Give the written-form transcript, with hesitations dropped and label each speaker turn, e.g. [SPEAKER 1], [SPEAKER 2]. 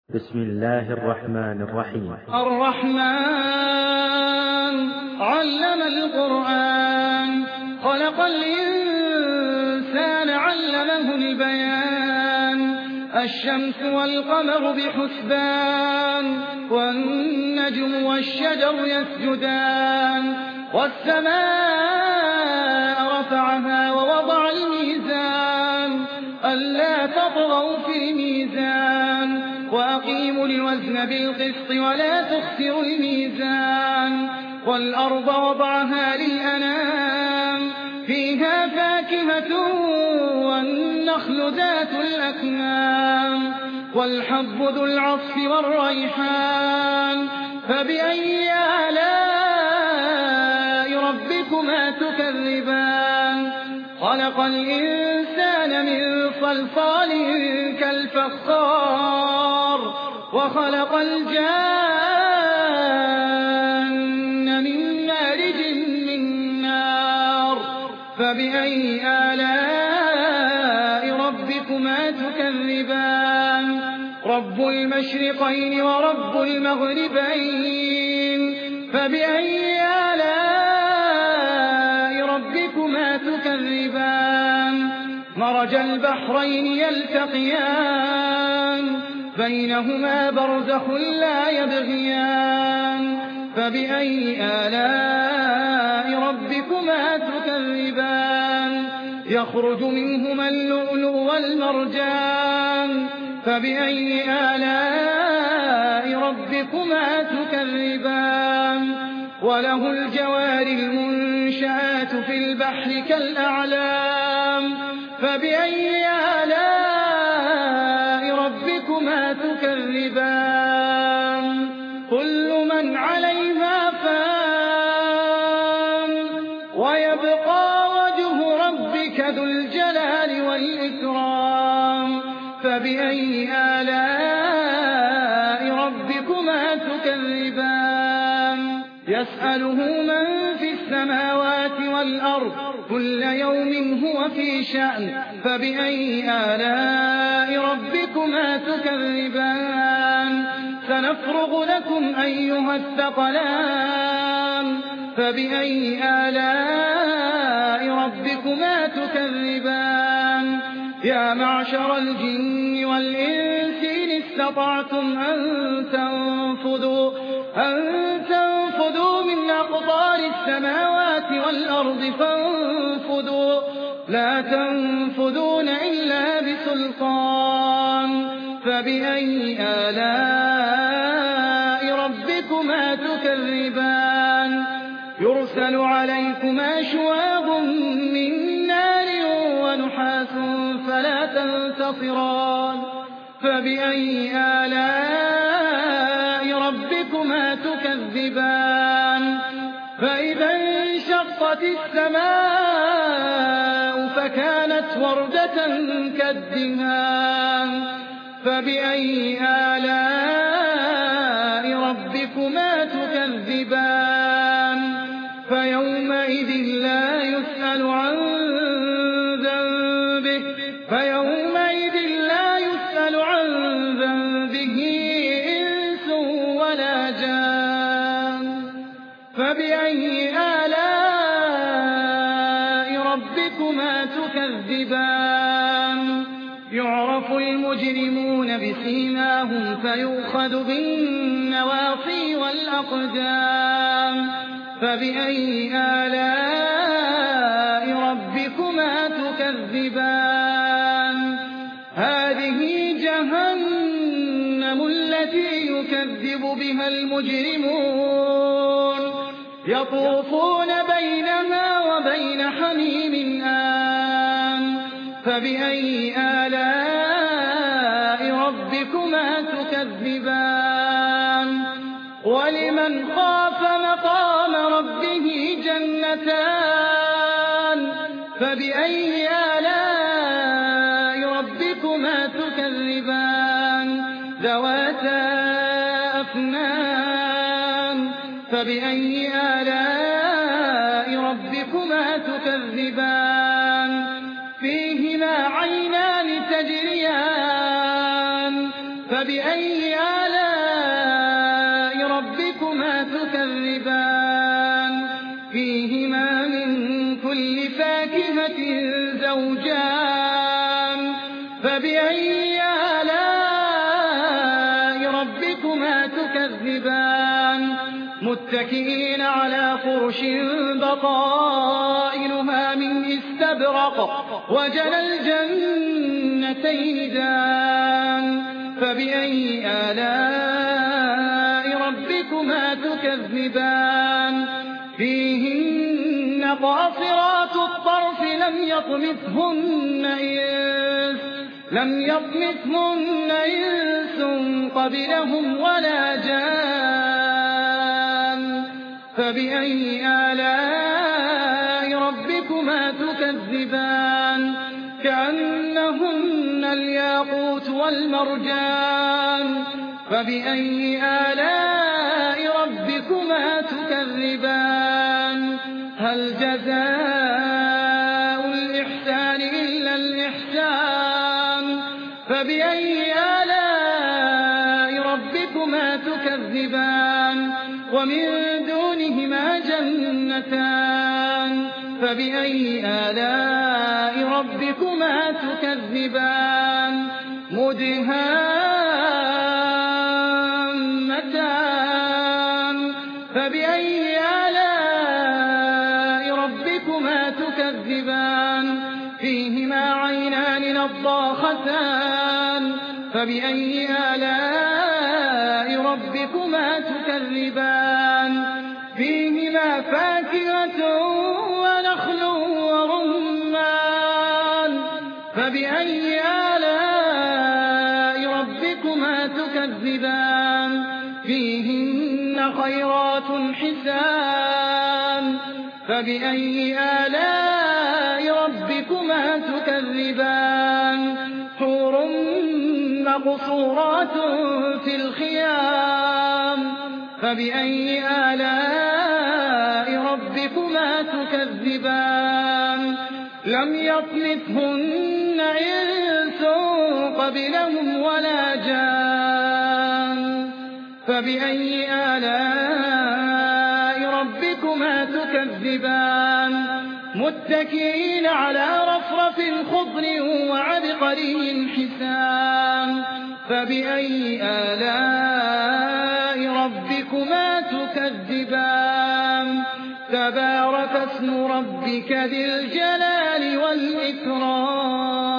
[SPEAKER 1] بسم الله الرحمن الرحيم.
[SPEAKER 2] الرحمن علم القرآن خلق الإنسان علمه البيان الشمس والقمر بحسبان والنجم والشجر يسجدان والسماء رفعها ووضع الميزان ألا تطغوا في الميزان وأقيموا الوزن بالقسط ولا تخسروا الميزان والأرض وضعها للأنام فيها فاكهة والنخل ذات الأكمام والحب ذو العصف والريحان فبأي آلاء ربكما تكذبان خلق الإنسان من صلصال كالفخار وخلق الجان من مارج من نار فبأي آلاء ربكما تكذبان رب المشرقين ورب المغربين فبأي آلاء ربكما تكذبان مرج البحرين يلتقيان بينهما برزخ لا يبغيان فبأي آلاء ربكما تكذبان يخرج منهما اللؤلؤ والمرجان فبأي آلاء ربكما تكذبان وله الجوار المنشآت في البحر كالأعلام فبأي آلاء ربكما تكذبان كل من عليها فان ويبقى وجه ربك ذو الجلال والإكرام فبأي آلاء ربكما تكذبان يسأله من في السماوات والأرض كل يوم هو في شأن فبأي آلاء ربكما تكذبان سنفرغ لكم أيها الثقلان فبأي آلاء ربكما تكذبان يا معشر الجن والإنس إن استطعتم أن تنفذوا من أقطار السماوات والأرض فانفذوا لا تنفذون إلا بسلطان فبأي آلاء ربكما تكذبان يرسل عليكما شواظ من نار ونحاس فلا تنتصران فبأي آلاء ربكما تكذبان فإذا انشقت السماء فكانت وردة كالدهان فبأي آلاء ربكما تكذبان فيومئذ لا يسأل عن ذنبه إنس ولا جان فبأي آلاء ربكما تكذبان يعرف المجرمون بسيماهم فيؤخذ بالنواصي والأقدام فبأي آلاء ربكما تكذبان هذه جهنم التي يكذب بها المجرمون يطوفون بينها وبين حميم آن فبأي آلاء ربكما تكذبان ولمن خاف مقام ربه جنتان فبأي آلاء ربكما تكذبان ذواتا أفنان فبأي آلاء ربكما تكذبان فيهما عينان تجريان فبأي آلاء ربكما تكذبان فيهما من كل فاكهة زوجان فبأي آلاء ربكما تكذبان متكئين على فرش بطائنها من استبرق وجنى الجنتين دان فبأي آلاء ربكما تكذبان فيهن قاصرات الطرف لم يطمثهن إنس قبلهم ولا جان فبأي آلاء ربكما تكذبان كأنهن الياقوت والمرجان فبأي آلاء ربكما تكذبان هل جزاء الإحسان إلا الإحسان فبأي آلاء ربكما تكذبان ومن دونهما جنتان فبأي آلاء ربكما تكذبان مدهامتان فبأي آلاء ربكما تكذبان فيهما عينان نضاختان فبأي آلاء ربكما تكذبان فيهما فاكهة ونخل ورمان فبأي آلاء ربكما تكذبان فيهن خيرات حسان فبأي آلاء ربكما تكذبان حور مقصورات في الخيام فبأي آلاء ربكما تكذبان لم يطمثهن إنس قبلهم ولا جان فبأي آلاء ربكما تكذبان متكئين على رفرف خضر وعبقري حسان فبأي آلاء ربكما تكذبان تبارك اسم ربك ذي الجلال والإكرام